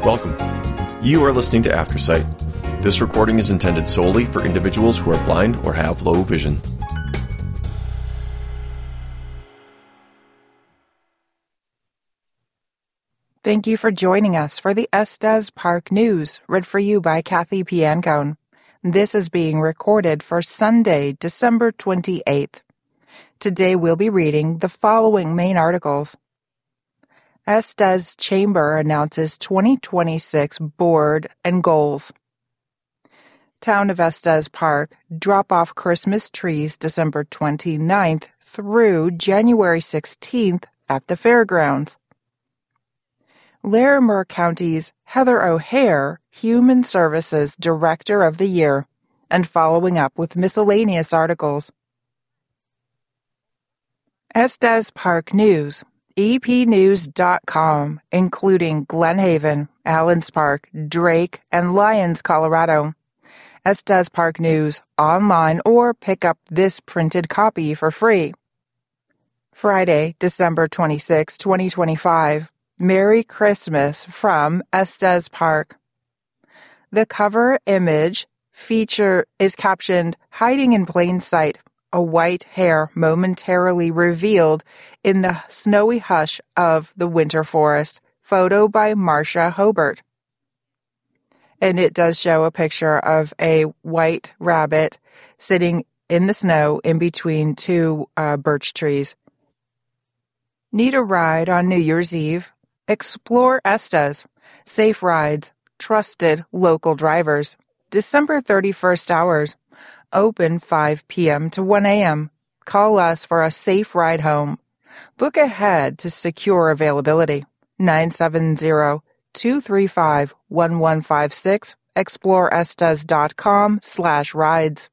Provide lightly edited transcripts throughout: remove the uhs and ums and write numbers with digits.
Welcome. You are listening to Aftersight. This recording is intended solely for individuals who are blind or have low vision. Thank you for joining us for the Estes Park News, read for you by Kathy Piancone. This is being recorded for Sunday, December 28th. Today we'll be reading the following main articles. Estes Chamber announces 2026 board and goals. Town of Estes Park drop off Christmas trees December 29th through January 16th at the fairgrounds. Larimer County's Heather O'Hare, Human Services Director of the Year, and following up with miscellaneous articles. Estes Park News, epnews.com, including Glen Haven, Allens Park, Drake, and Lyons, Colorado. Estes Park News, online or pick up this printed copy for free. Friday, December 26, 2025. Merry Christmas from Estes Park. The cover image feature is captioned, "Hiding in plain sight, a white hare momentarily revealed in the snowy hush of the winter forest." Photo by Marcia Hobart. And it does show a picture of a white rabbit sitting in the snow in between two birch trees. Need a ride on New Year's Eve? Explore Estes. Safe rides. Trusted local drivers. December 31st hours. Open 5 p.m. to 1 a.m. Call us for a safe ride home. Book ahead to secure availability. 970-235-1156. ExploreEstes.com/rides.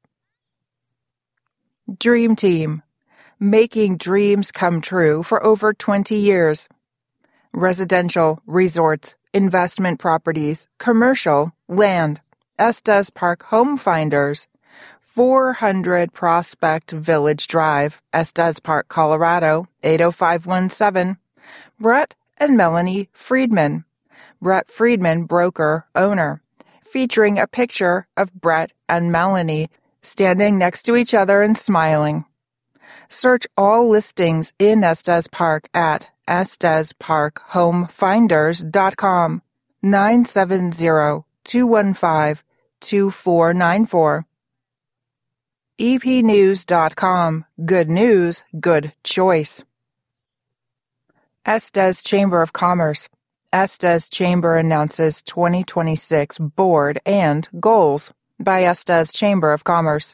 Dream Team. Making dreams come true for over 20 years. Residential, resorts, investment properties, commercial, land. Estes Park Home Finders. 400 Prospect Village Drive, Estes Park, Colorado, 80517. Brett and Melanie Friedman. Brett Friedman, broker, owner. Featuring a picture of Brett and Melanie standing next to each other and smiling. Search all listings in Estes Park at EstesParkHomeFinders.com. 970-215-2494. epnews.com. Good news, good choice. Estes Chamber of Commerce. Estes Chamber announces 2026 board and goals by Estes Chamber of Commerce.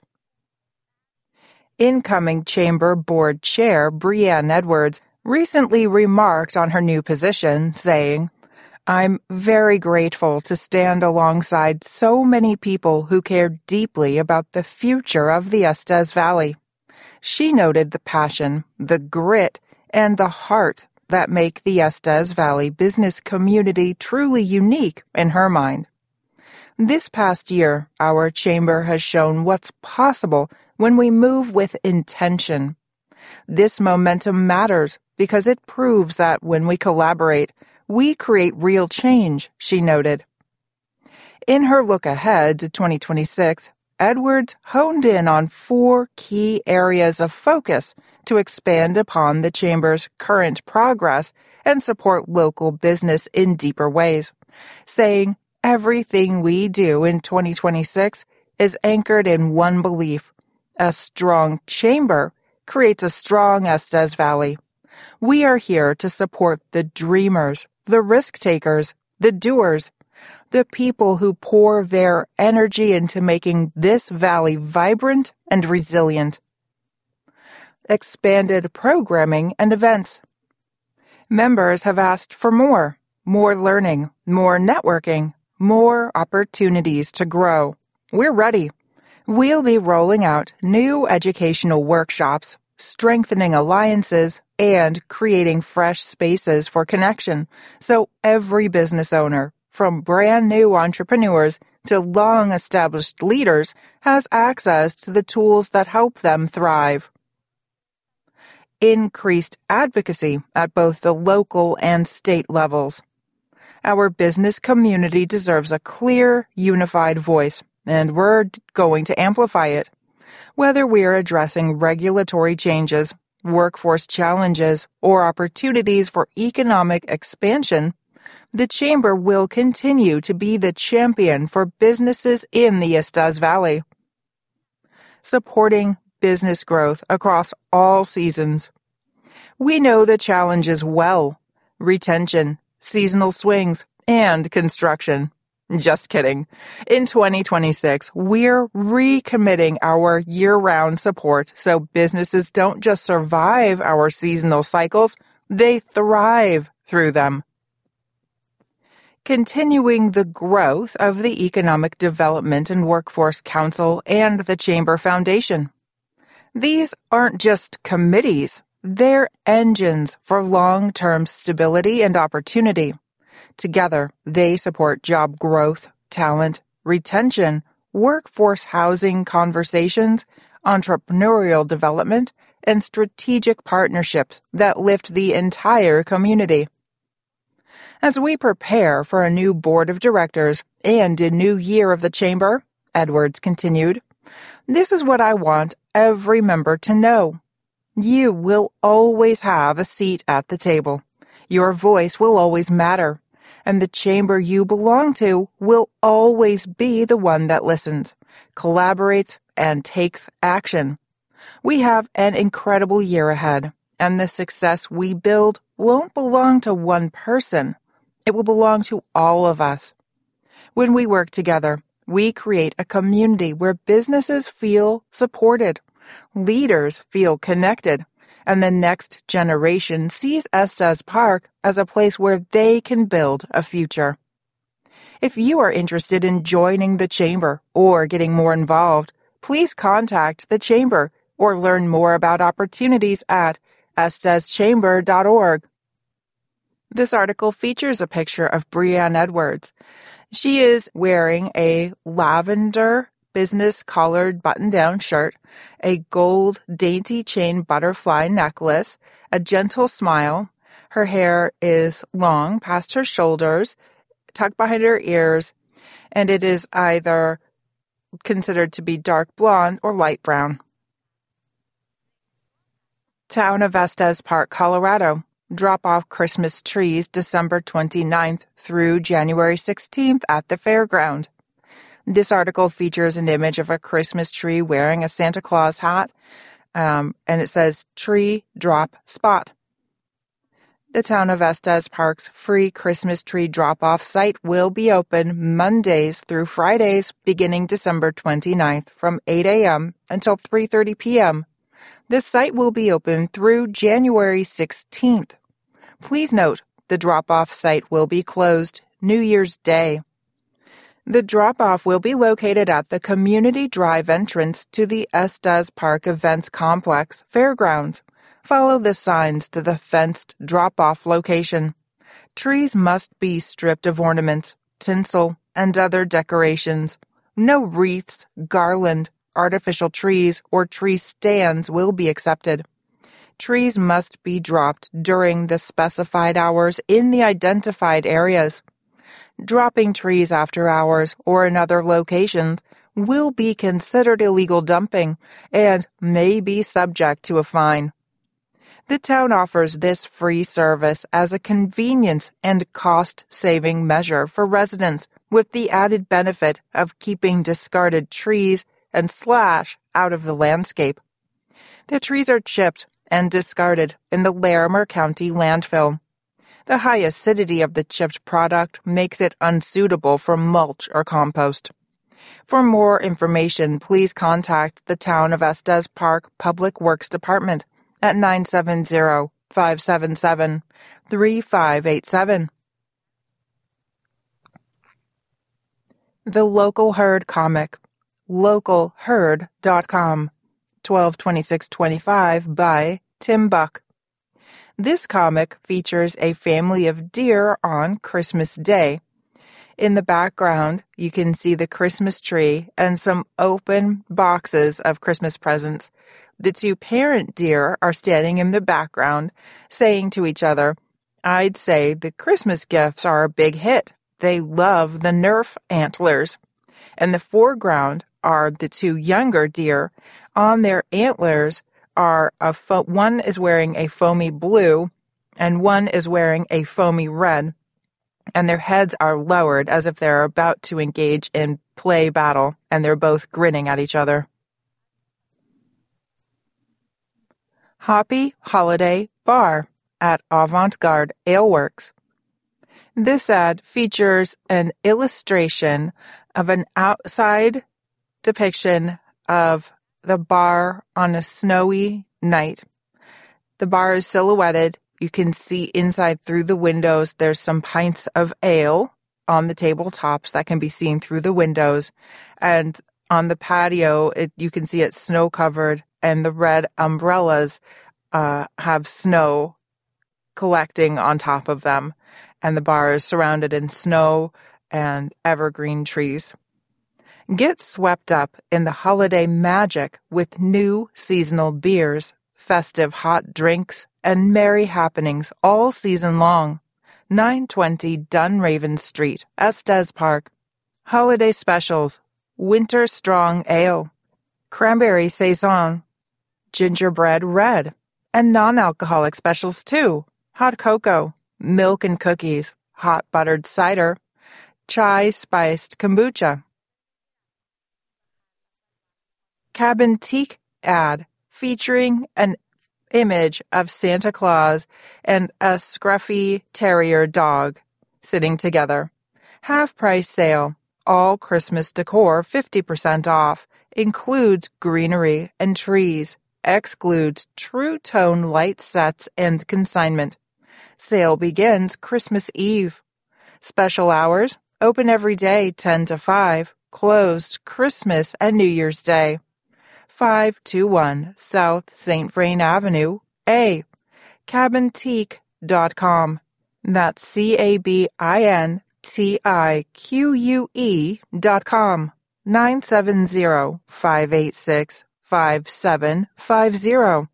Incoming Chamber Board Chair Brianne Edwards recently remarked on her new position, saying, "I'm very grateful to stand alongside so many people who care deeply about the future of the Estes Valley." She noted the passion, the grit, and the heart that make the Estes Valley business community truly unique in her mind. This past year, our chamber has shown what's possible when we move with intention. This momentum matters because it proves that when we collaborate, we create real change, she noted. In her look ahead to 2026, Edwards honed in on 4 key areas of focus to expand upon the Chamber's current progress and support local business in deeper ways, saying, "Everything we do in 2026 is anchored in one belief. A strong chamber creates a strong Estes Valley. We are here to support the dreamers, the risk-takers, the doers, the people who pour their energy into making this valley vibrant and resilient." Expanded programming and events. Members have asked for more learning, more networking, more opportunities to grow. We're ready. We'll be rolling out new educational workshops, strengthening alliances, and creating fresh spaces for connection, so every business owner, from brand new entrepreneurs to long-established leaders, has access to the tools that help them thrive. Increased advocacy at both the local and state levels. Our business community deserves a clear, unified voice, and we're going to amplify it. Whether we are addressing regulatory changes, workforce challenges, or opportunities for economic expansion, the Chamber will continue to be the champion for businesses in the Estes Valley, supporting business growth across all seasons. We know the challenges well: retention, seasonal swings, and construction. Just kidding. In 2026, we're recommitting our year-round support so businesses don't just survive our seasonal cycles, they thrive through them. Continuing the growth of the Economic Development and Workforce Council and the Chamber Foundation. These aren't just committees, they're engines for long-term stability and opportunity. Together, they support job growth, talent, retention, workforce housing conversations, entrepreneurial development, and strategic partnerships that lift the entire community. As we prepare for a new board of directors and a new year of the Chamber, Edwards continued, this is what I want every member to know. You will always have a seat at the table. Your voice will always matter, and the chamber you belong to will always be the one that listens, collaborates, and takes action. We have an incredible year ahead, and the success we build won't belong to one person. It will belong to all of us. When we work together, we create a community where businesses feel supported, leaders feel connected, and the next generation sees Estes Park as a place where they can build a future. If you are interested in joining the Chamber or getting more involved, please contact the Chamber or learn more about opportunities at esteschamber.org. This article features a picture of Brianne Edwards. She is wearing a lavender business-collared button-down shirt, a gold dainty chain butterfly necklace, a gentle smile. Her hair is long past her shoulders, tucked behind her ears, and it is either considered to be dark blonde or light brown. Town of Estes Park, Colorado. Drop off Christmas trees December 29th through January 16th at the fairground. This article features an image of a Christmas tree wearing a Santa Claus hat, and it says Tree Drop Spot. The Town of Estes Park's free Christmas tree drop-off site will be open Mondays through Fridays beginning December 29th from 8 a.m. until 3:30 p.m. This site will be open through January 16th. Please note, the drop-off site will be closed New Year's Day. The drop-off will be located at the Community Drive entrance to the Estes Park Events Complex Fairgrounds. Follow the signs to the fenced drop-off location. Trees must be stripped of ornaments, tinsel, and other decorations. No wreaths, garland, artificial trees, or tree stands will be accepted. Trees must be dropped during the specified hours in the identified areas. Dropping trees after hours or in other locations will be considered illegal dumping and may be subject to a fine. The town offers this free service as a convenience and cost-saving measure for residents, with the added benefit of keeping discarded trees and slash out of the landscape. The trees are chipped and discarded in the Larimer County landfill. The high acidity of the chipped product makes it unsuitable for mulch or compost. For more information, please contact the Town of Estes Park Public Works Department at 970-577-3587. The Local Herd Comic, localherd.com, 12/26/25 by Tim Buck. This comic features a family of deer on Christmas Day. In the background, you can see the Christmas tree and some open boxes of Christmas presents. The two parent deer are standing in the background, saying to each other, I'd say the Christmas gifts are a big hit. They love the Nerf antlers. In the foreground are the two younger deer. On their antlers are one is wearing a foamy blue and one is wearing a foamy red, and their heads are lowered as if they're about to engage in play battle, and they're both grinning at each other. Hoppy Holiday Bar at Avant-Garde Aleworks. This ad features an illustration of an outside depiction of the bar on a snowy night. The bar is silhouetted. You can see inside through the windows. There's some pints of ale on the tabletops that can be seen through the windows. And on the patio, you can see it's snow-covered, and the red umbrellas have snow collecting on top of them. And the bar is surrounded in snow and evergreen trees. Get swept up in the holiday magic with new seasonal beers, festive hot drinks, and merry happenings all season long. 920 Dunraven Street, Estes Park. Holiday specials: Winter Strong Ale, Cranberry Saison, Gingerbread Red, and non-alcoholic specials too: hot cocoa, milk and cookies, hot buttered cider, chai spiced kombucha. Cabin Teak ad featuring an image of Santa Claus and a scruffy terrier dog sitting together. Half-price sale. All Christmas decor 50% off. Includes greenery and trees. Excludes True Tone light sets and consignment. Sale begins Christmas Eve. Special hours: open every day 10 to 5. Closed Christmas and New Year's Day. 521 South St. Vrain Avenue, A. Cabintique.com. That's CABINTIQUE.com. 970-586-5750.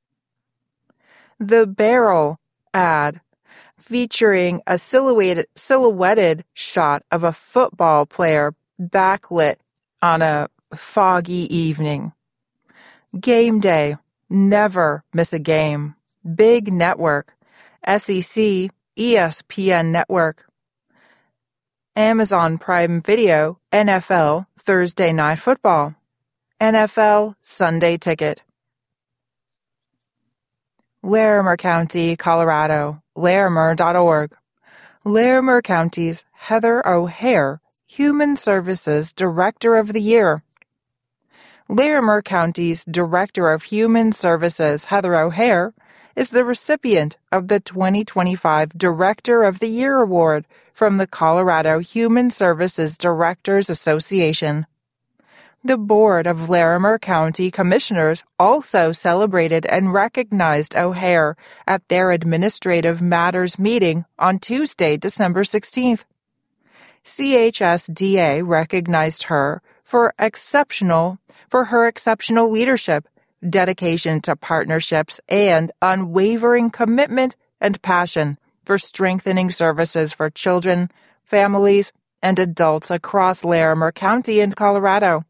The Barrel ad featuring a silhouetted shot of a football player backlit on a foggy evening. Game day. Never miss a game. Big Network. SEC, ESPN Network. Amazon Prime Video, NFL Thursday Night Football. NFL Sunday Ticket. Larimer County, Colorado. Larimer.org. Larimer County's Heather O'Hare, Human Services Director of the Year. Larimer County's Director of Human Services, Heather O'Hare, is the recipient of the 2025 Director of the Year Award from the Colorado Human Services Directors Association. The Board of Larimer County Commissioners also celebrated and recognized O'Hare at their Administrative Matters meeting on Tuesday, December 16th. CHSDA recognized her for her exceptional leadership, dedication to partnerships, and unwavering commitment and passion for strengthening services for children, families, and adults across Larimer County in Colorado.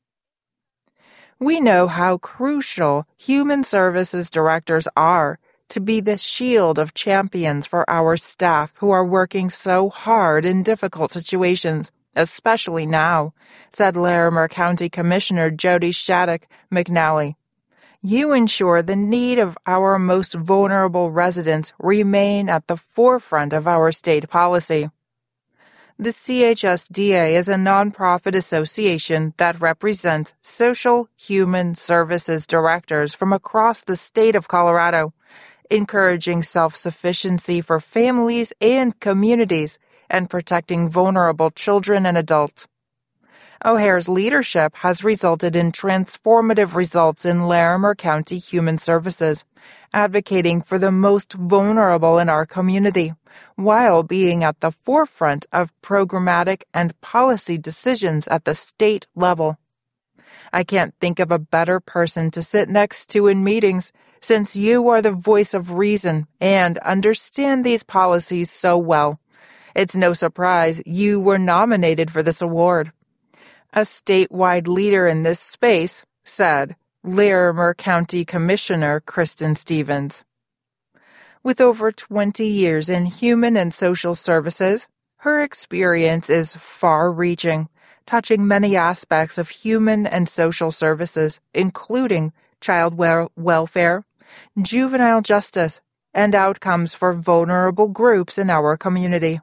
We know how crucial human services directors are to be the shield of champions for our staff who are working so hard in difficult situations, especially now, said Larimer County Commissioner Jody Shattuck McNally. You ensure the need of our most vulnerable residents remain at the forefront of our state policy. The CHSDA is a nonprofit association that represents social human services directors from across the state of Colorado, encouraging self-sufficiency for families and communities and protecting vulnerable children and adults. O'Hare's leadership has resulted in transformative results in Larimer County Human Services, advocating for the most vulnerable in our community, while being at the forefront of programmatic and policy decisions at the state level. I can't think of a better person to sit next to in meetings, since you are the voice of reason and understand these policies so well. It's no surprise you were nominated for this award." A statewide leader in this space said Larimer County Commissioner Kristen Stevens. With over 20 years in human and social services, her experience is far-reaching, touching many aspects of human and social services, including child welfare, juvenile justice, and outcomes for vulnerable groups in our community.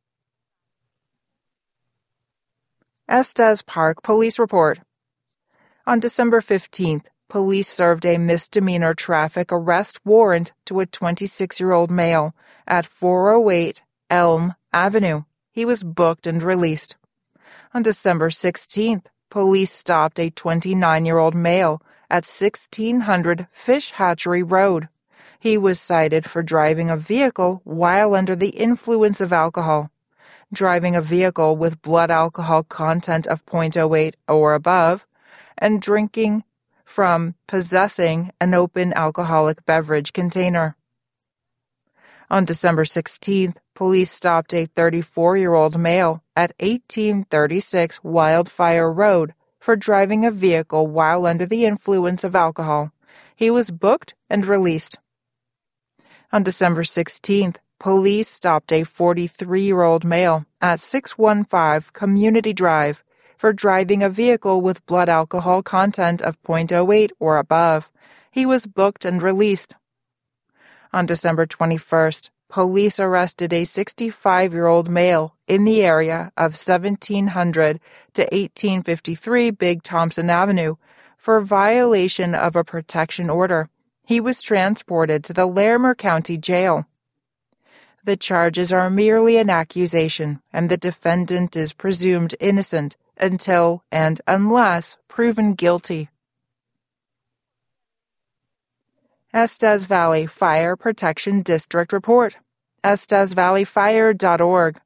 Estes Park Police Report. On December 15th, police served a misdemeanor traffic arrest warrant to a 26-year-old male at 408 Elm Avenue. He was booked and released. On December 16th, police stopped a 29-year-old male at 1600 Fish Hatchery Road. He was cited for driving a vehicle while under the influence of alcohol. Driving a vehicle with blood alcohol content of 0.08 or above, and drinking from possessing an open alcoholic beverage container. On December 16th, police stopped a 34-year-old male at 1836 Wildfire Road for driving a vehicle while under the influence of alcohol. He was booked and released. On December 16th, police stopped a 43-year-old male at 615 Community Drive for driving a vehicle with blood alcohol content of 0.08 or above. He was booked and released. On December 21st, police arrested a 65-year-old male in the area of 1700 to 1853 Big Thompson Avenue for violation of a protection order. He was transported to the Larimer County Jail. The charges are merely an accusation, and the defendant is presumed innocent until and unless proven guilty. Estes Valley Fire Protection District Report. EstesValleyFire.org.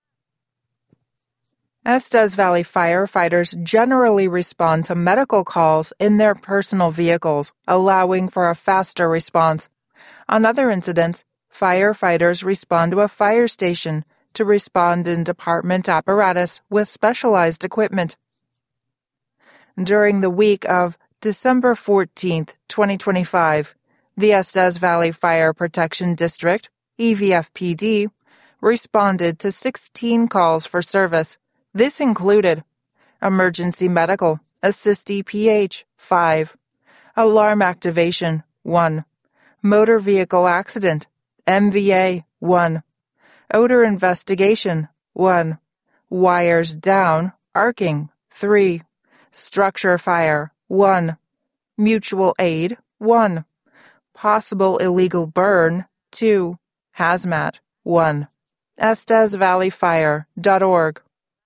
Estes Valley firefighters generally respond to medical calls in their personal vehicles, allowing for a faster response. On other incidents, firefighters respond to a fire station to respond in department apparatus with specialized equipment. During the week of December 14th, 2025, the Estes Valley Fire Protection District, EVFPD, responded to 16 calls for service. This included emergency medical, assist EPH, 5, alarm activation, 1, motor vehicle accident, MVA, 1, odor investigation, 1, wires down, arcing, 3, structure fire, 1, mutual aid, 1, possible illegal burn, 2, hazmat, 1, EstesValleyFire.org.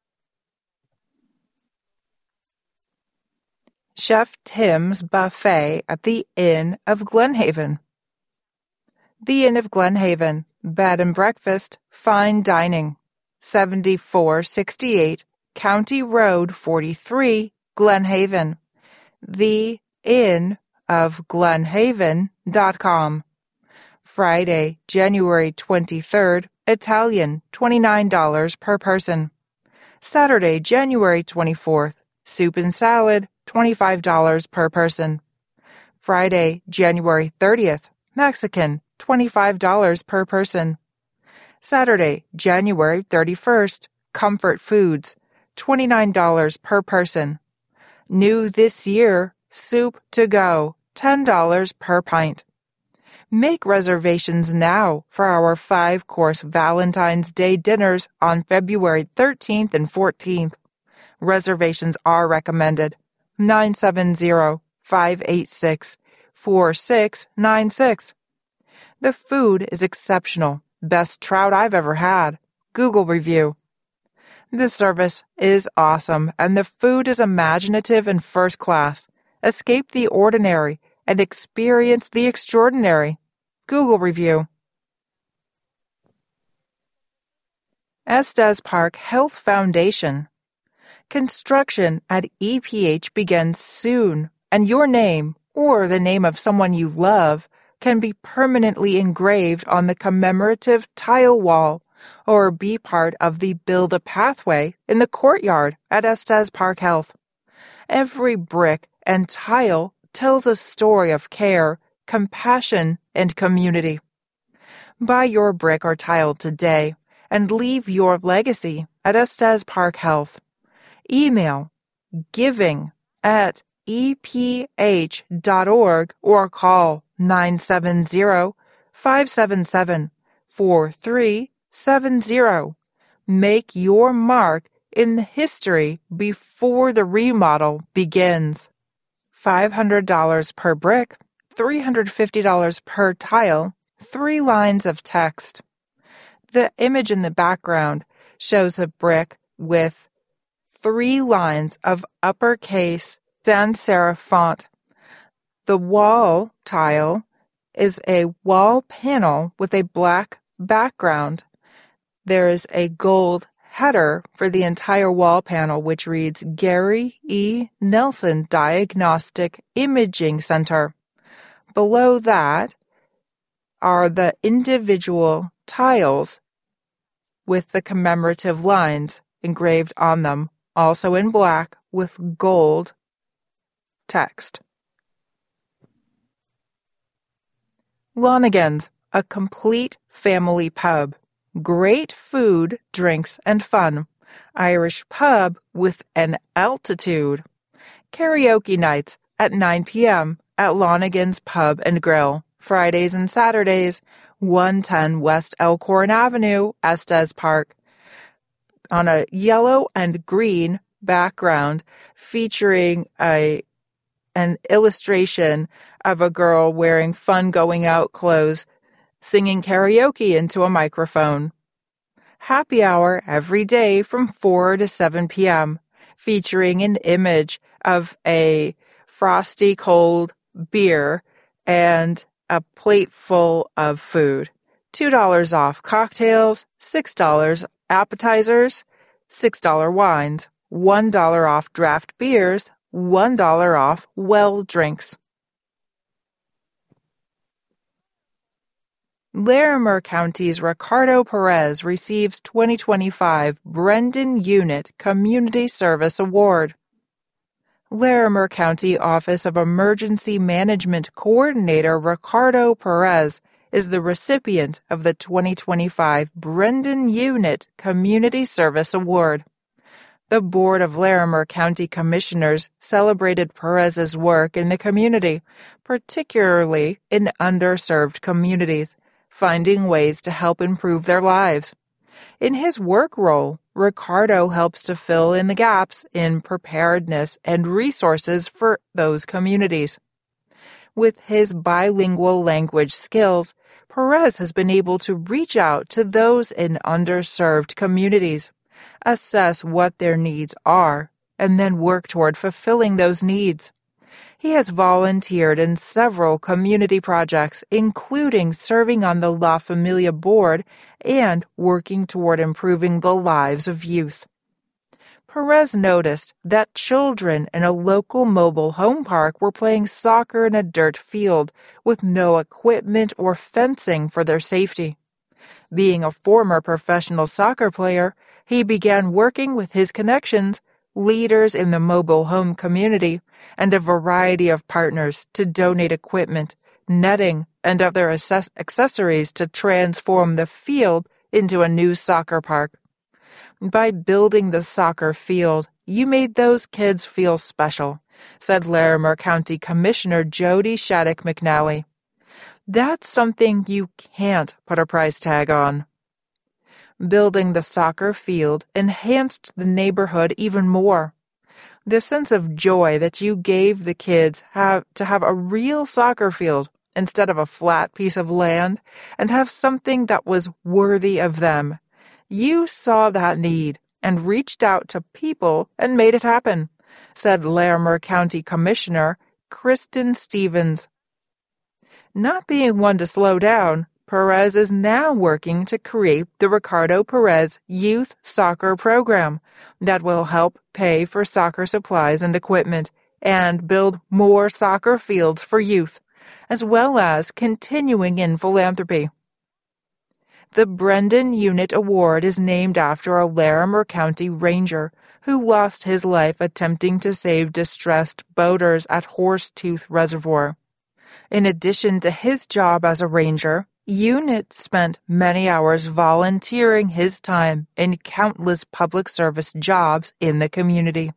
Chef Tim's Buffet at the Inn of Glenhaven. The Inn of Glenhaven, Bed and Breakfast, Fine Dining, 7468 County Road 43, Glenhaven. The Inn of Glenhaven.com. Friday, January 23rd, Italian, $29 per person. Saturday, January 24th, soup and salad, $25 per person. Friday, January 30th, Mexican, $25 per person. Saturday, January 31st, Comfort Foods, $29 per person. New this year, soup to go, $10 per pint. Make reservations now for our 5-course Valentine's Day dinners on February 13th and 14th. Reservations are recommended. 970-586-4696. The food is exceptional. Best trout I've ever had. Google review. The service is awesome, and the food is imaginative and first class. Escape the ordinary and experience the extraordinary. Google review. Estes Park Health Foundation. Construction at EPH begins soon, and your name, or the name of someone you love, can be permanently engraved on the commemorative tile wall, or be part of the Build a Pathway in the courtyard at Estes Park Health. Every brick and tile tells a story of care, compassion, and community. Buy your brick or tile today and leave your legacy at Estes Park Health. Email giving@eph.org or call 970-577-4370. Make your mark in the history before the remodel begins. $500 per brick, $350 per tile, 3 lines of text. The image in the background shows a brick with 3 lines of uppercase sans serif font. The wall tile is a wall panel with a black background. There is a gold header for the entire wall panel, which reads Gary E. Nelson Diagnostic Imaging Center. Below that are the individual tiles with the commemorative lines engraved on them, also in black with gold text. Lonigan's, a complete family pub. Great food, drinks, and fun. Irish pub with an altitude. Karaoke nights at 9 p.m. at Lonigan's Pub and Grill. Fridays and Saturdays, 110 West Elkhorn Avenue, Estes Park. On a yellow and green background featuring an illustration of a girl wearing fun going out clothes, singing karaoke into a microphone. Happy hour every day from 4 to 7 p.m., featuring an image of a frosty cold beer and a plate full of food. $2 off cocktails, $6 appetizers, $6 wines, $1 off draft beers, $1 off well drinks. Larimer County's Ricardo Perez receives 2025 Brendan Unit Community Service Award. Larimer County Office of Emergency Management Coordinator Ricardo Perez is the recipient of the 2025 Brendan Unit Community Service Award. The Board of Larimer County Commissioners celebrated Perez's work in the community, particularly in underserved communities, finding ways to help improve their lives. In his work role, Ricardo helps to fill in the gaps in preparedness and resources for those communities. With his bilingual language skills, Perez has been able to reach out to those in underserved communities, assess what their needs are, and then work toward fulfilling those needs. He has volunteered in several community projects, including serving on the La Familia board and working toward improving the lives of youth. Perez noticed that children in a local mobile home park were playing soccer in a dirt field with no equipment or fencing for their safety. Being a former professional soccer player, he began working with his connections, leaders in the mobile home community, and a variety of partners to donate equipment, netting, and other accessories to transform the field into a new soccer park. By building the soccer field, you made those kids feel special, said Larimer County Commissioner Jody Shattuck McNally. That's something you can't put a price tag on. Building the soccer field enhanced the neighborhood even more. The sense of joy that you gave the kids to have a real soccer field instead of a flat piece of land and have something that was worthy of them. You saw that need and reached out to people and made it happen, said Larimer County Commissioner Kristen Stevens. Not being one to slow down, Perez is now working to create the Ricardo Perez Youth Soccer Program that will help pay for soccer supplies and equipment and build more soccer fields for youth, as well as continuing in philanthropy. The Brendan Unit Award is named after a Larimer County Ranger who lost his life attempting to save distressed boaters at Horsetooth Reservoir. In addition to his job as a ranger, Unit spent many hours volunteering his time in countless public service jobs in the community.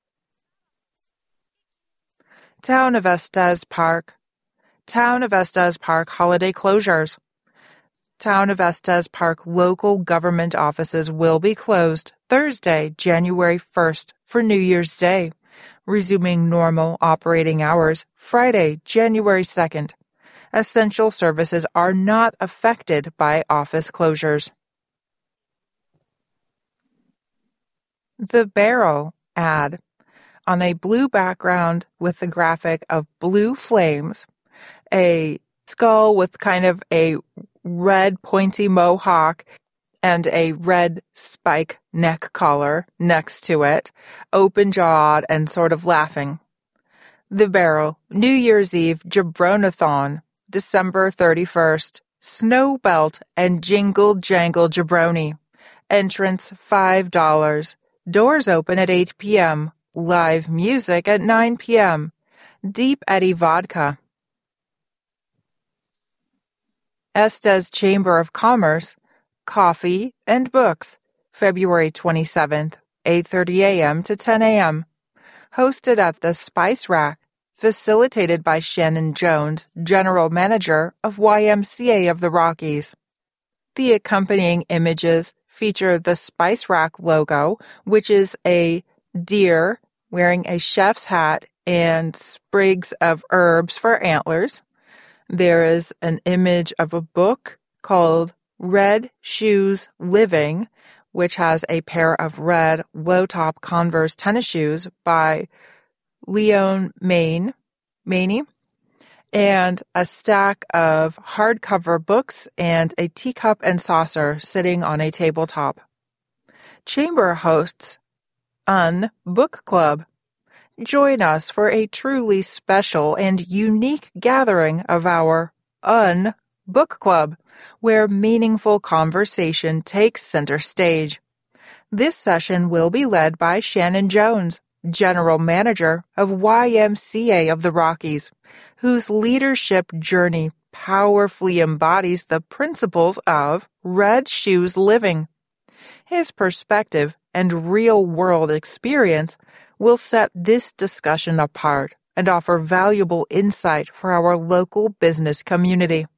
Town of Estes Park. Town of Estes Park holiday closures. Town of Estes Park local government offices will be closed Thursday, January 1st for New Year's Day, resuming normal operating hours Friday, January 2nd. Essential services are not affected by office closures. The Barrel ad. On a blue background with the graphic of blue flames, a skull with kind of a red pointy mohawk and a red spike neck collar next to it, open-jawed and sort of laughing. The Barrel, New Year's Eve Jabronathon, December 31st, Snow Belt and Jingle Jangle Jabroni. Entrance $5. Doors open at 8 p.m. Live music at 9 p.m. Deep Eddy Vodka. Estes Chamber of Commerce, Coffee and Books, February 27th, 8:30 a.m. to 10 a.m. Hosted at the Spice Rack, facilitated by Shannon Jones, General Manager of YMCA of the Rockies. The accompanying images feature the Spice Rack logo, which is a deer wearing a chef's hat and sprigs of herbs for antlers. There is an image of a book called Red Shoes Living, which has a pair of red low-top Converse tennis shoes by Leon Maney, and a stack of hardcover books and a teacup and saucer sitting on a tabletop. Chamber hosts Book Club. Join us for a truly special and unique gathering of our Book Club, where meaningful conversation takes center stage. This session will be led by Shannon Jones, General Manager of YMCA of the Rockies, whose leadership journey powerfully embodies the principles of Red Shoes Living. His perspective and real-world experience will set this discussion apart and offer valuable insight for our local business community.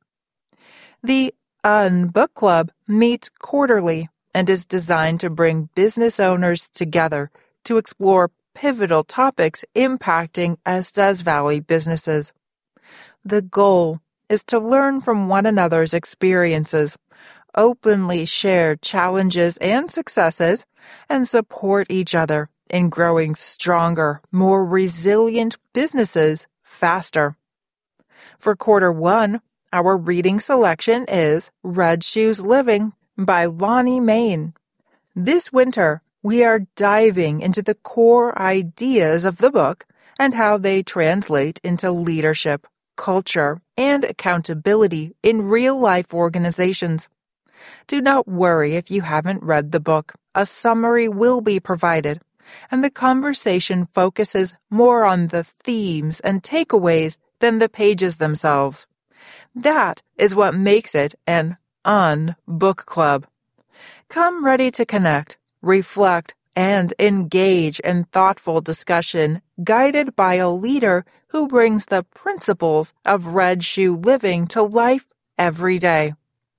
The Book Club meets quarterly and is designed to bring business owners together to explore pivotal topics impacting Estes Valley businesses. The goal is to learn from one another's experiences, openly share challenges and successes, and support each other in growing stronger, more resilient businesses faster. For quarter one, our reading selection is Red Shoes Living by Lonnie Main. This winter, we are diving into the core ideas of the book and how they translate into leadership, culture, and accountability in real-life organizations. Do not worry if you haven't read the book. A summary will be provided, and the conversation focuses more on the themes and takeaways than the pages themselves. That is what makes it an book club. Come ready to connect, reflect, and engage in thoughtful discussion guided by a leader who brings the principles of Red Shoe Living to life every day.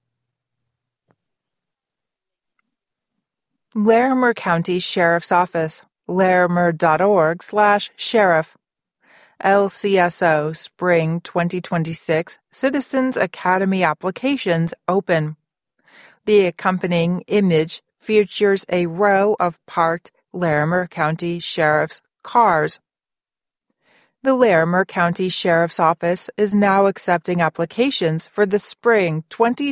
Larimer County Sheriff's Office, larimer.org/sheriff. LCSO Spring 2026 Citizens Academy applications open. The accompanying image features a row of parked Larimer County Sheriff's cars. The Larimer County Sheriff's Office is now accepting applications for the Spring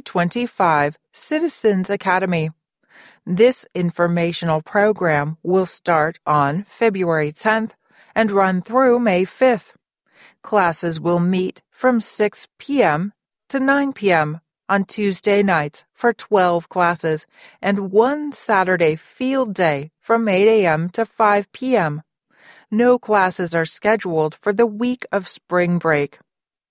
2025 Citizens Academy. This informational program will start on February 10th and run through May 5th. Classes will meet from 6 p.m. to 9 p.m. on Tuesday nights for 12 classes and one Saturday field day from 8 a.m. to 5 p.m. No classes are scheduled for the week of spring break.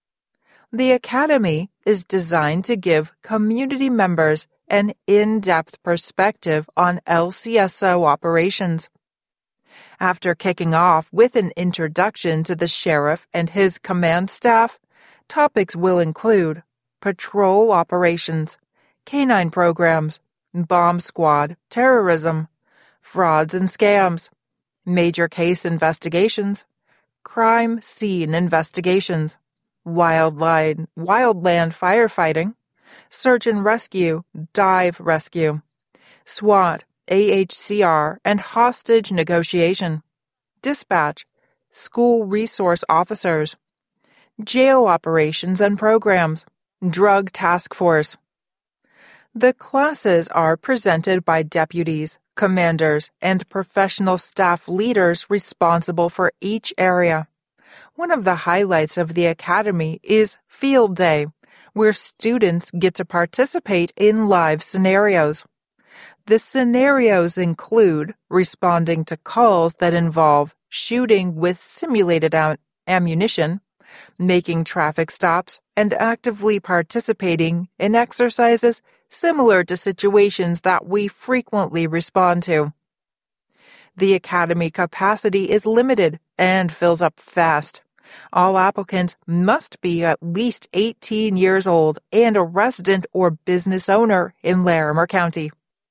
The Academy is designed to give community members an in-depth perspective on LCSO operations. After kicking off with an introduction to the sheriff and his command staff, topics will include patrol operations, canine programs, bomb squad, terrorism, frauds and scams, major case investigations, crime scene investigations, wildland firefighting, search and rescue, dive rescue, SWAT, AHCR, and hostage negotiation, dispatch, school resource officers, jail operations and programs, drug task force. The classes are presented by deputies, commanders, and professional staff leaders responsible for each area. One of the highlights of the Academy is Field Day, where students get to participate in live scenarios. The scenarios include responding to calls that involve shooting with simulated ammunition, making traffic stops, and actively participating in exercises similar to situations that we frequently respond to. The Academy capacity is limited and fills up fast. All applicants must be at least 18 years old and a resident or business owner in Larimer County.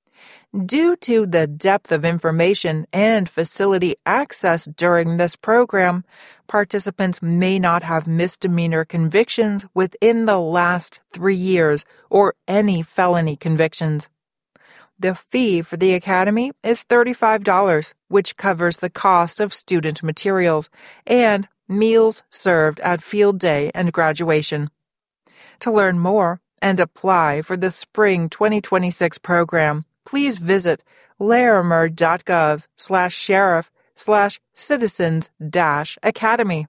Due to the depth of information and facility access during this program, participants may not have misdemeanor convictions within the last 3 years or any felony convictions. The fee for the Academy is $35, which covers the cost of student materials and meals served at field day and graduation. To learn more and apply for the Spring 2026 program, please visit larimer.gov/sheriff/citizens-academy.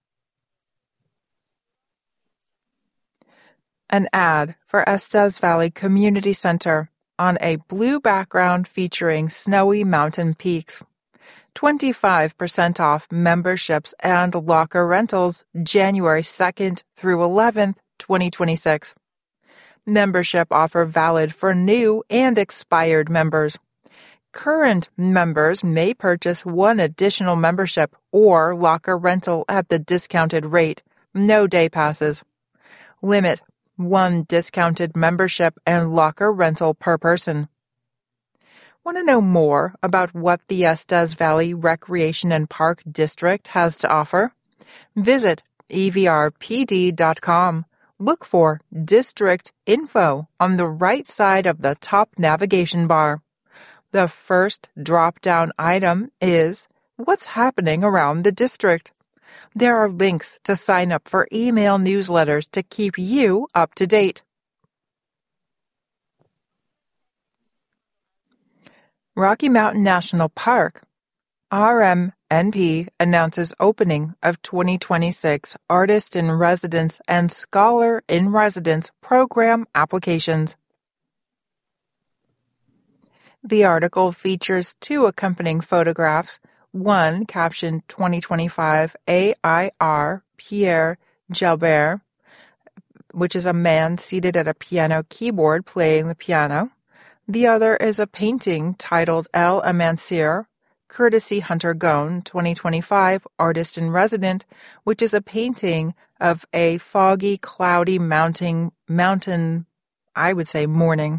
An ad for Estes Valley Community Center on a blue background featuring snowy mountain peaks. 25% off memberships and locker rentals January 2nd through 11th, 2026. Membership offer valid for new and expired members. Current members may purchase one additional membership or locker rental at the discounted rate, no day passes. Limit: one discounted membership and locker rental per person. Want to know more about what the Estes Valley Recreation and Park District has to offer? Visit evrpd.com. Look for District Info on the right side of the top navigation bar. The first drop-down item is What's Happening Around the District. There are links to sign up for email newsletters to keep you up to date. Rocky Mountain National Park. RMNP announces opening of 2026 Artist in Residence and Scholar in Residence program applications. The article features 2 accompanying photographs, one captioned 2025 AIR Pierre Jalbert, which is a man seated at a piano keyboard playing the piano. The other is a painting titled El Amanecer, courtesy Hunter Gone, 2025 Artist in Resident, which is a painting of a foggy, cloudy mountain, I would say, morning.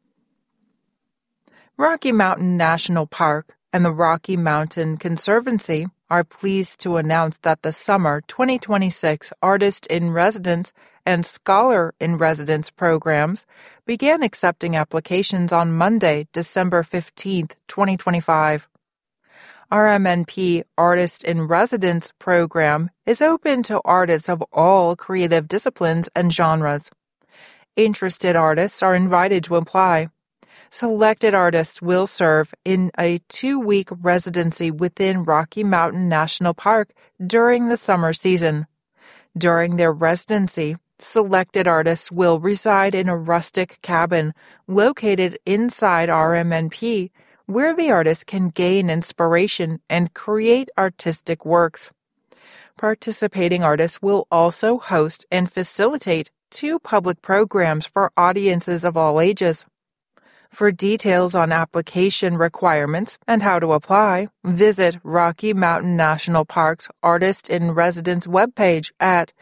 Rocky Mountain National Park and the Rocky Mountain Conservancy are pleased to announce that the summer 2026 Artist in Residence and Scholar in Residence programs began accepting applications on Monday, December 15th, 2025. RMNP Artist in Residence program is open to artists of all creative disciplines and genres. Interested artists are invited to apply. Selected artists will serve in a 2-week residency within Rocky Mountain National Park during the summer season. During their residency, selected artists will reside in a rustic cabin located inside RMNP, where the artist can gain inspiration and create artistic works. Participating artists will also host and facilitate 2 public programs for audiences of all ages. For details on application requirements and how to apply, visit Rocky Mountain National Park's Artist in Residence webpage at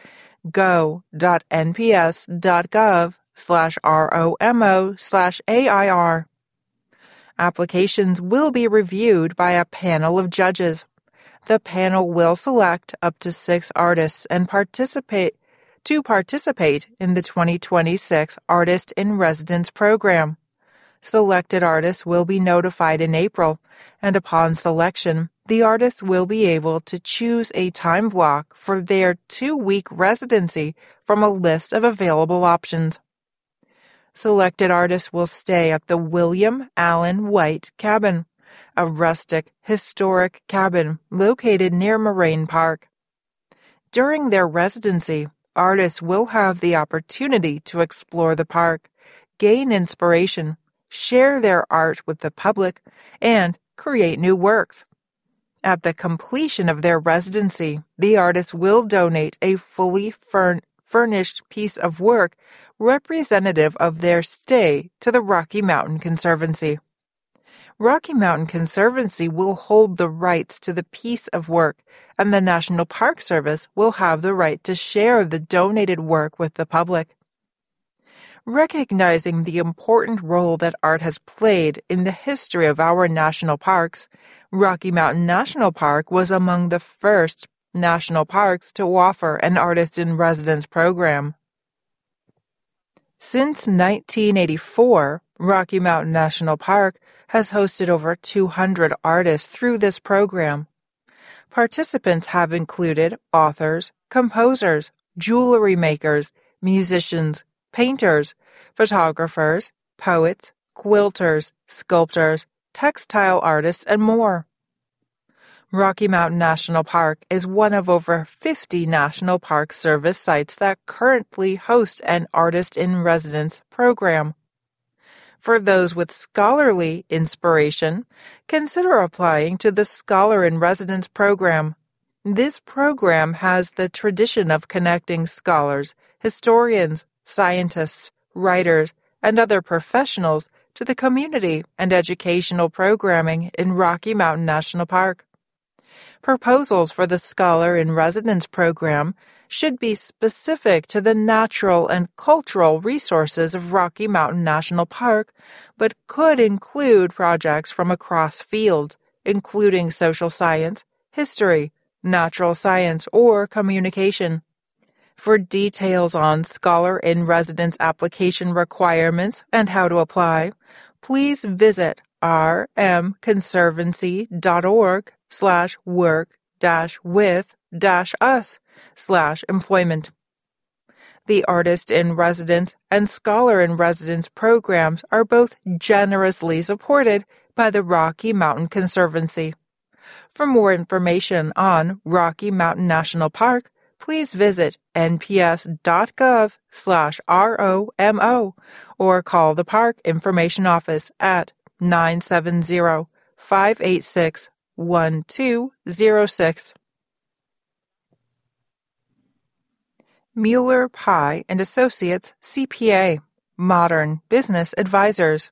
go.nps.gov/ROMO/AIR. Applications will be reviewed by a panel of judges. The panel will select up to 6 artists and participate in the 2026 Artist in Residence program. Selected artists will be notified in April, and upon selection, the artists will be able to choose a time block for their 2-week residency from a list of available options. Selected artists will stay at the William Allen White Cabin, a rustic, historic cabin located near Moraine Park. During their residency, artists will have the opportunity to explore the park, gain inspiration, share their art with the public, and create new works. At the completion of their residency, the artists will donate a fully furnished piece of work representative of their stay to the Rocky Mountain Conservancy. Rocky Mountain Conservancy will hold the rights to the piece of work, and the National Park Service will have the right to share the donated work with the public. Recognizing the important role that art has played in the history of our national parks, Rocky Mountain National Park was among the first national parks to offer an Artist in Residence program. Since 1984, Rocky Mountain National Park has hosted over 200 artists through this program. Participants have included authors, composers, jewelry makers, musicians, painters, photographers, poets, quilters, sculptors, textile artists, and more. Rocky Mountain National Park is one of over 50 National Park Service sites that currently host an Artist in Residence program. For those with scholarly inspiration, consider applying to the Scholar in Residence program. This program has the tradition of connecting scholars, historians, scientists, writers, and other professionals to the community and educational programming in Rocky Mountain National Park. Proposals for the Scholar in Residence program should be specific to the natural and cultural resources of Rocky Mountain National Park, but could include projects from across fields, including social science, history, natural science, or communication. For details on Scholar in Residence application requirements and how to apply, please visit rmconservancy.org/work-with-us/employment. The Artist in Residence and Scholar in Residence programs are both generously supported by the Rocky Mountain Conservancy. For more information on Rocky Mountain National Park, please visit nps.gov/ROMO or call the Park Information Office at 970-586-1206. Mueller Pye and Associates CPA, Modern Business Advisors,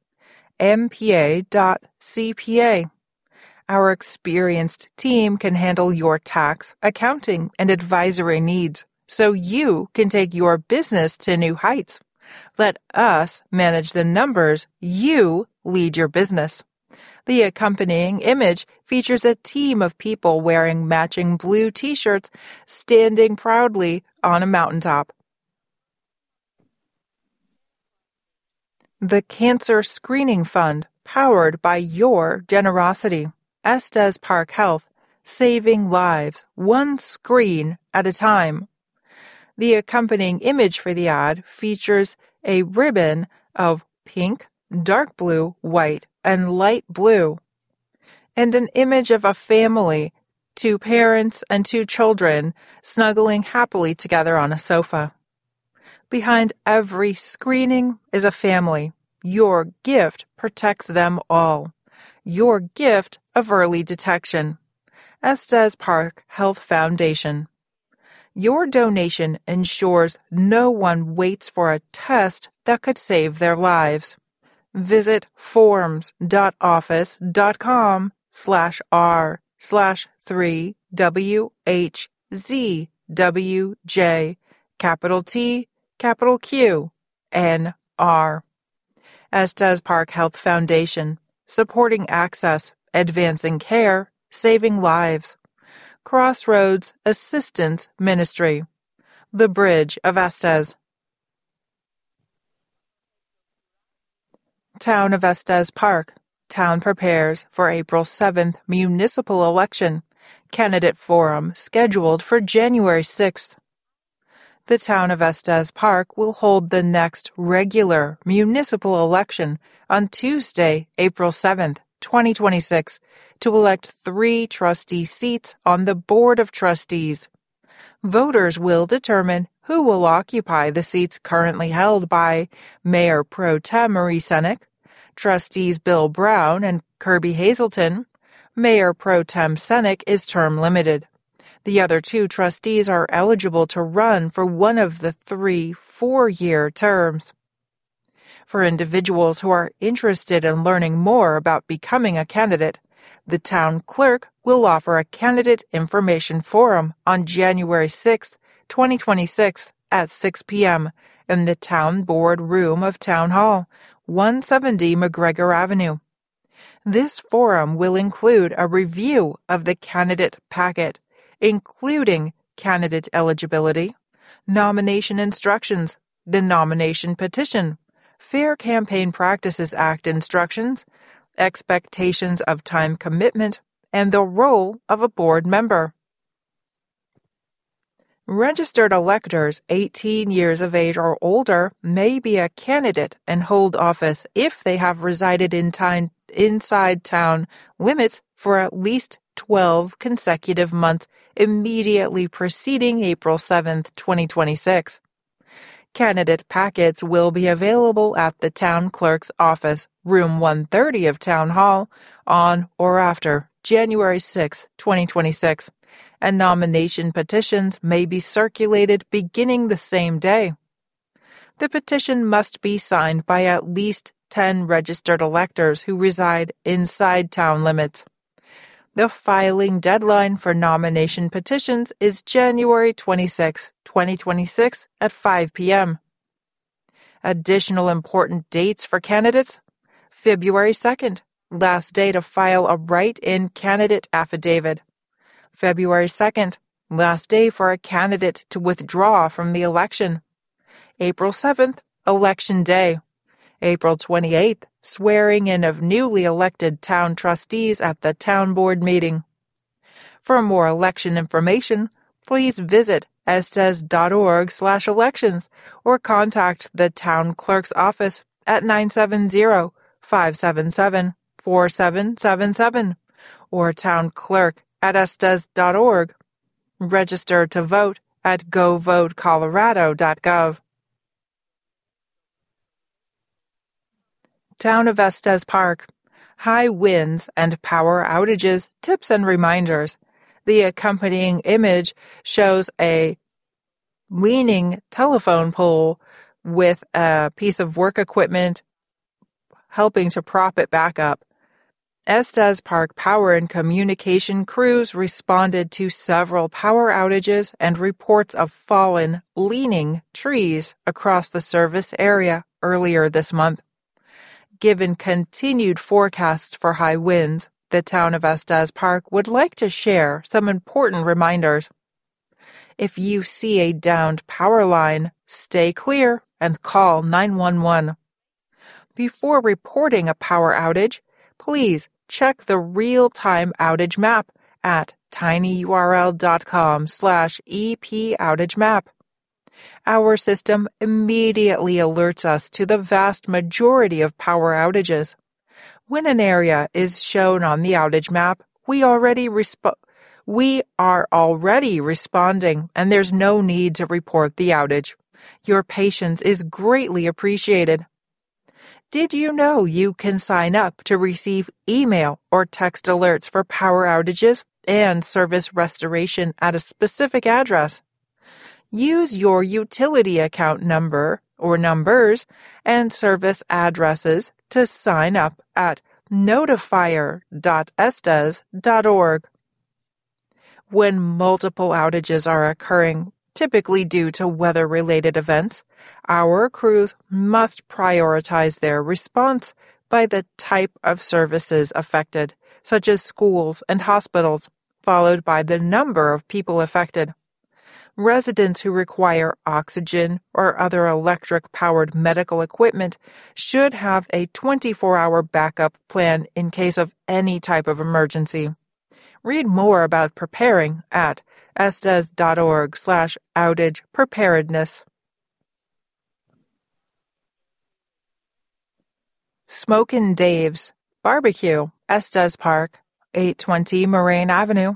MPA.CPA. Our experienced team can handle your tax, accounting, and advisory needs, so you can take your business to new heights. Let us manage the numbers. You lead your business. The accompanying image features a team of people wearing matching blue t-shirts standing proudly on a mountaintop. The Cancer Screening Fund, powered by your generosity. Estes Park Health, saving lives, one screen at a time. The accompanying image for the ad features a ribbon of pink, dark blue, white, and light blue, and an image of a family, 2 parents and 2 children, snuggling happily together on a sofa. Behind every screening is a family. Your gift protects them all. Your gift of early detection. Estes Park Health Foundation. Your donation ensures no one waits for a test that could save their lives. Visit forms.office.com/r/3WHZWJ, capital T, capital Q, NR. Estes Park Health Foundation, supporting access, advancing care, saving lives. Crossroads Assistance Ministry. The Bridge of Estes. Town of Estes Park. Town prepares for April 7th municipal election. Candidate forum scheduled for January 6th. The town of Estes Park will hold the next regular municipal election on Tuesday, April 7th, 2026, to elect 3 trustee seats on the Board of Trustees. Voters will determine who will occupy the seats currently held by Mayor Pro Tem Marie Senek, Trustees Bill Brown and Kirby Hazelton. Mayor Pro Tem Senek is term limited. The other 2 trustees are eligible to run for one of the 3 4-year terms. For individuals who are interested in learning more about becoming a candidate, the town clerk will offer a candidate information forum on January 6, 2026 at 6 p.m. in the Town Board Room of Town Hall, 170 McGregor Avenue. This forum will include a review of the candidate packet, including candidate eligibility, nomination instructions, the nomination petition, Fair Campaign Practices Act instructions, expectations of time commitment, and the role of a board member. Registered electors 18 years of age or older may be a candidate and hold office if they have resided inside town limits for at least 12 consecutive months immediately preceding April 7, 2026. Candidate packets will be available at the town clerk's office, room 130 of Town Hall, on or after January 6, 2026, and nomination petitions may be circulated beginning the same day. The petition must be signed by at least 10 registered electors who reside inside town limits. The filing deadline for nomination petitions is January 26, 2026 at 5 p.m. Additional important dates for candidates: February 2nd, last day to file a write-in candidate affidavit. February 2nd, last day for a candidate to withdraw from the election. April 7th, Election Day. April 28th, swearing in of newly elected town trustees at the town board meeting. For more election information, please visit estes.org/elections or contact the town clerk's office at 970-577-4777 or townclerk@estes.org. Register to vote at govotecolorado.gov. Town of Estes Park. High winds and power outages, tips and reminders. The accompanying image shows a leaning telephone pole with a piece of work equipment helping to prop it back up. Estes Park Power and Communication crews responded to several power outages and reports of fallen, leaning trees across the service area earlier this month. Given continued forecasts for high winds, the town of Estes Park would like to share some important reminders. If you see a downed power line, stay clear and call 911. Before reporting a power outage, please check the real-time outage map at tinyurl.com/epoutage-map. Our system immediately alerts us to the vast majority of power outages. When an area is shown on the outage map, we are already responding, and there's no need to report the outage. Your patience is greatly appreciated. Did you know you can sign up to receive email or text alerts for power outages and service restoration at a specific address? Use your utility account number or numbers and service addresses to sign up at notifier.estes.org. When multiple outages are occurring, typically due to weather-related events, our crews must prioritize their response by the type of services affected, such as schools and hospitals, followed by the number of people affected. Residents who require oxygen or other electric-powered medical equipment should have a 24-hour backup plan in case of any type of emergency. Read more about preparing at estes.org/outage preparedness. Smokin' Dave's Barbecue, Estes Park, 820 Moraine Avenue,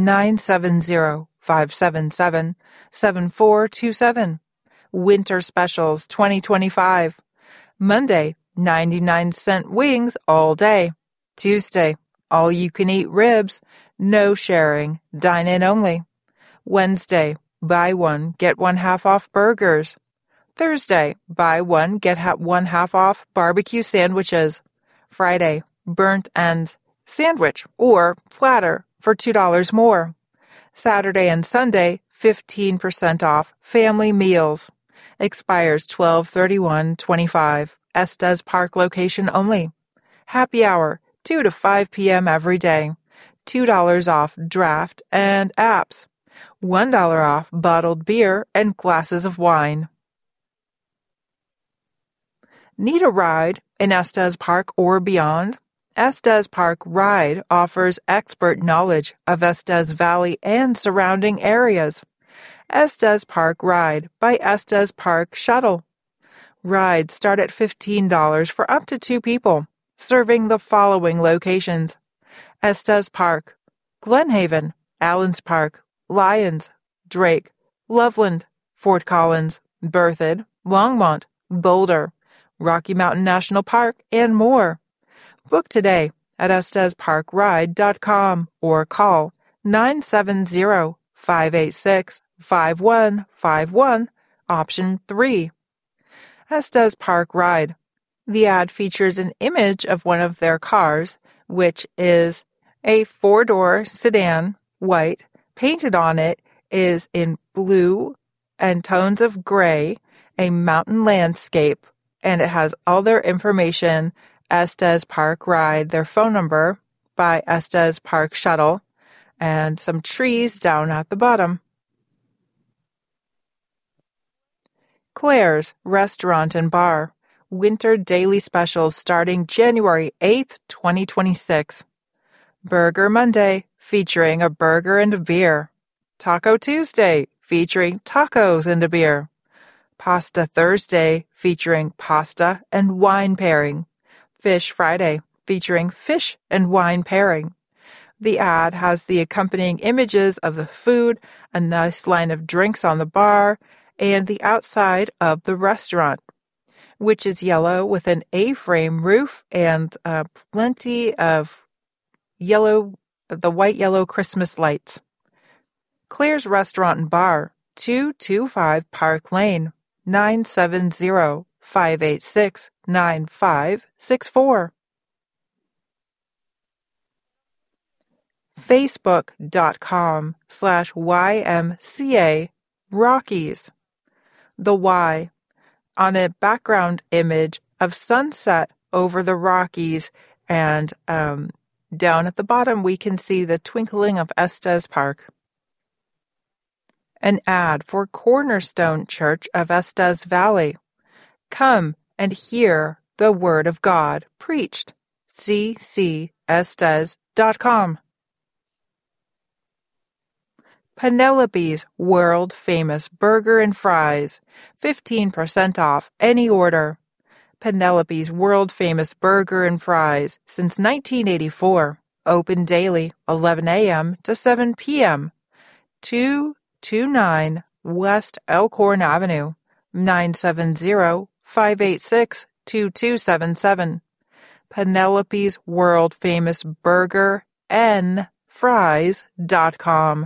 970-577-7427. Winter Specials 2025. Monday, 99-cent wings all day. Tuesday, all-you-can-eat ribs, no sharing, dine-in only. Wednesday, buy one, get one half off burgers. Thursday, buy one, get one half off barbecue sandwiches. Friday, burnt ends, sandwich or platter for $2 more. Saturday and Sunday, 15% off family meals. Expires 12/31/25. Estes Park location only. Happy hour, 2 to 5 p.m. every day. $2 off draft and apps. $1 off bottled beer and glasses of wine. Need a ride in Estes Park or beyond? Estes Park Ride offers expert knowledge of Estes Valley and surrounding areas. Estes Park Ride by Estes Park Shuttle. Rides start at $15 for up to 2 people, serving the following locations: Estes Park, Glenhaven, Allens Park, Lyons, Drake, Loveland, Fort Collins, Berthoud, Longmont, Boulder, Rocky Mountain National Park, and more. Book today at estesparkride.com or call 970-586-5151, option 3. Estes Park Ride. The ad features an image of one of their cars, which is a 4-door sedan, white. Painted on it is in blue and tones of gray, a mountain landscape, and it has all their information: Estes Park Ride, their phone number by Estes Park Shuttle, and some trees down at the bottom. Claire's Restaurant and Bar. Winter daily specials starting January 8th, 2026. Burger Monday, featuring a burger and a beer. Taco Tuesday, featuring tacos and a beer. Pasta Thursday, featuring pasta and wine pairing. Fish Friday, featuring fish and wine pairing. The ad has the accompanying images of the food, a nice line of drinks on the bar, and the outside of the restaurant, which is yellow with an A-frame roof and plenty of the white-yellow Christmas lights. Claire's Restaurant and Bar, 225 Park Lane, 970-586-9564. Facebook.com/YMCA Rockies. The Y, on a background image of sunset over the Rockies, and down at the bottom we can see the twinkling of Estes Park. An ad for Cornerstone Church of Estes Valley. Come and hear the Word of God preached. CC Estes.com. Penelope's world-famous burger and fries, 15% off any order. Penelope's world-famous burger and fries since 1984. Open daily, 11 a.m. to 7 p.m. 229 West Elkhorn Avenue, 970-586-2277. Penelope's world-famous burger and fries.com.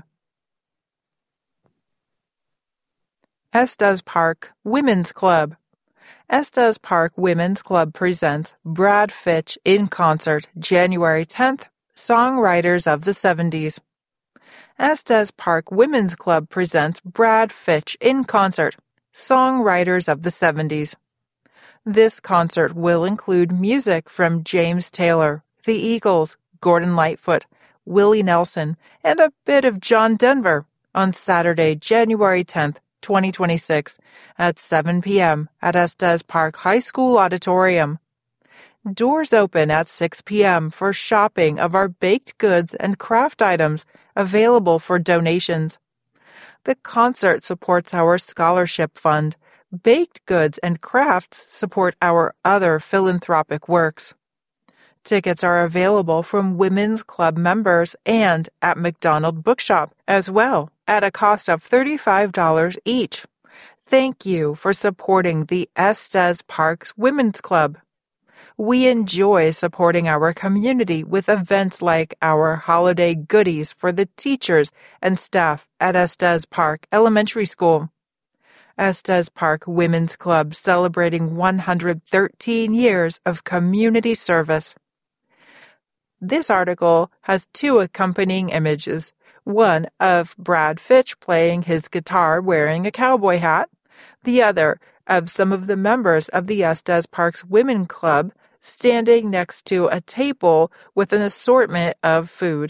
Estes Park Women's Club. Estes Park Women's Club presents Brad Fitch in concert January 10th, Songwriters of the 70s. Estes Park Women's Club presents Brad Fitch in concert, Songwriters of the 70s. This concert will include music from James Taylor, the Eagles, Gordon Lightfoot, Willie Nelson, and a bit of John Denver on Saturday, January 10th, 2026 at 7 p.m. at Estes Park High School Auditorium. Doors open at 6 p.m. for shopping of our baked goods and craft items available for donations. The concert supports our scholarship fund. Baked goods and crafts support our other philanthropic works. Tickets are available from Women's Club members and at McDonald Bookshop as well, at a cost of $35 each. Thank you for supporting the Estes Parks Women's Club. We enjoy supporting our community with events like our holiday goodies for the teachers and staff at Estes Park Elementary School. Estes Park Women's Club celebrating 113 years of community service. This article has two accompanying images, one of Brad Fitch playing his guitar wearing a cowboy hat, the other of some of the members of the Estes Parks Women Club standing next to a table with an assortment of food.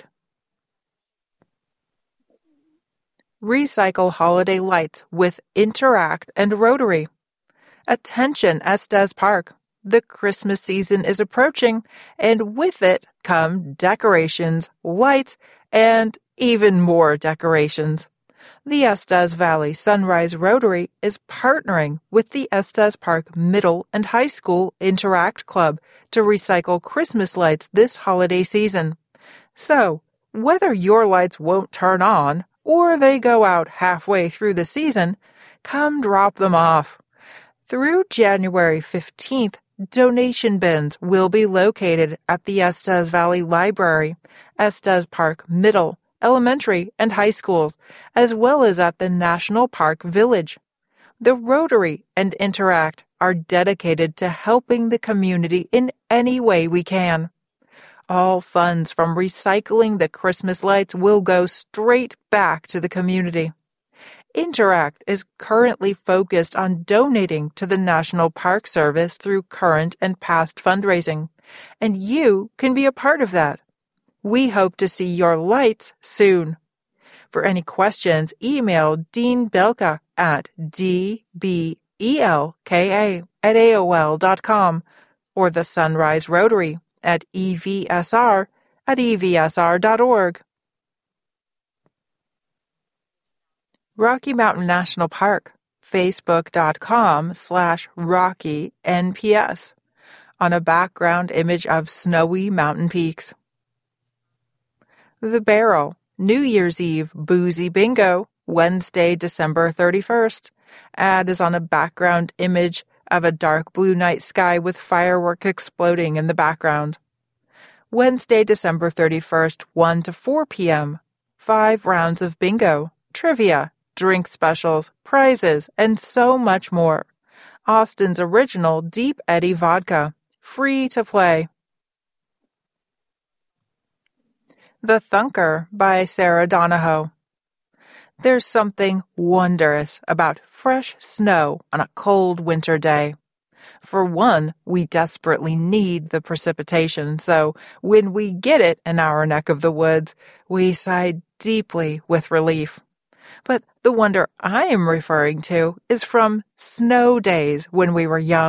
Recycle holiday lights with Interact and Rotary. Attention Estes Park. The Christmas season is approaching, and with it come decorations, lights, and even more decorations. The Estes Valley Sunrise Rotary is partnering with the Estes Park Middle and High School Interact Club to recycle Christmas lights this holiday season. So, whether your lights won't turn on or they go out halfway through the season, come drop them off. Through January 15th, donation bins will be located at the Estes Valley Library, Estes Park Middle, Elementary, and High Schools, as well as at the National Park Village. The Rotary and Interact are dedicated to helping the community in any way we can. All funds from recycling the Christmas lights will go straight back to the community. Interact is currently focused on donating to the National Park Service through current and past fundraising, and you can be a part of that. We hope to see your lights soon. For any questions, email Dean Belka at dbelka@aol.com or the Sunrise Rotary at evsr@evsr.org. Rocky Mountain National Park, facebook.com/RockyNPS, on a background image of snowy mountain peaks. The Barrel, New Year's Eve Boozy Bingo, Wednesday, December 31st. Ad is on a background image of a dark blue night sky with fireworks exploding in the background. Wednesday, December 31st, 1 to 4 p.m. 5 rounds of bingo, trivia, drink specials, prizes, and so much more. Austin's original Deep Eddy vodka, free to play. The Thunker by Sarah Donahoe. There's something wondrous about fresh snow on a cold winter day. For one, we desperately need the precipitation, so when we get it in our neck of the woods, we sigh deeply with relief. But the wonder I am referring to is from snow days when we were young.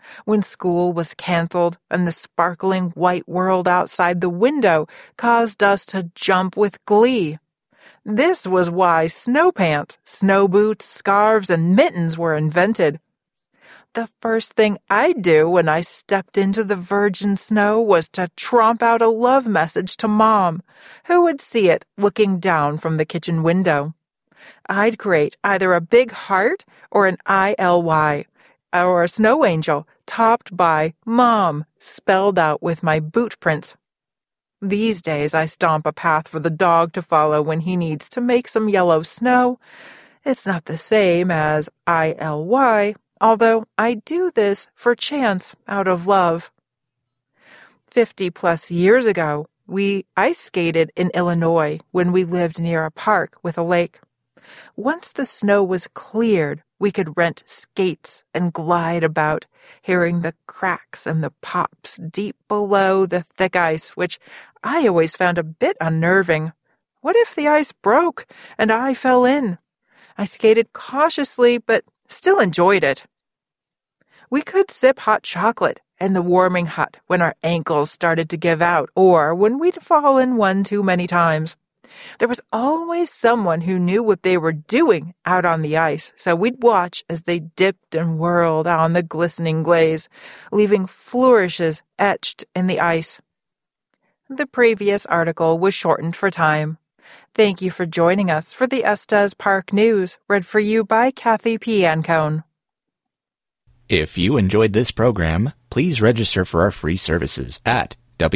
when school was canceled and the sparkling white world outside the window caused us to jump with glee. This was why snow pants, snow boots, scarves, and mittens were invented. The first thing I'd do when I stepped into the virgin snow was to tromp out a love message to Mom, who would see it looking down from the kitchen window. I'd create either a big heart or an ILY, or a snow angel topped by Mom, spelled out with my boot prints. These days I stomp a path for the dog to follow when he needs to make some yellow snow. It's not the same as ILY, although I do this for chance out of love. 50-plus years ago, we ice skated in Illinois when we lived near a park with a lake. Once the snow was cleared, we could rent skates and glide about, hearing the cracks and the pops deep below the thick ice, which I always found a bit unnerving. What if the ice broke and I fell in? I skated cautiously, but still enjoyed it. We could sip hot chocolate in the warming hut when our ankles started to give out, or when we'd fallen one too many times. There was always someone who knew what they were doing out on the ice, so we'd watch as they dipped and whirled on the glistening glaze, leaving flourishes etched in the ice. The previous article was shortened for time. Thank you for joining us for the Estes Park News, read for you by Kathy P. Ancone. If you enjoyed this program, please register for our free services at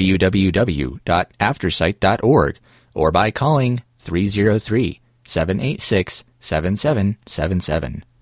www.aftersight.org or by calling 303-786-7777.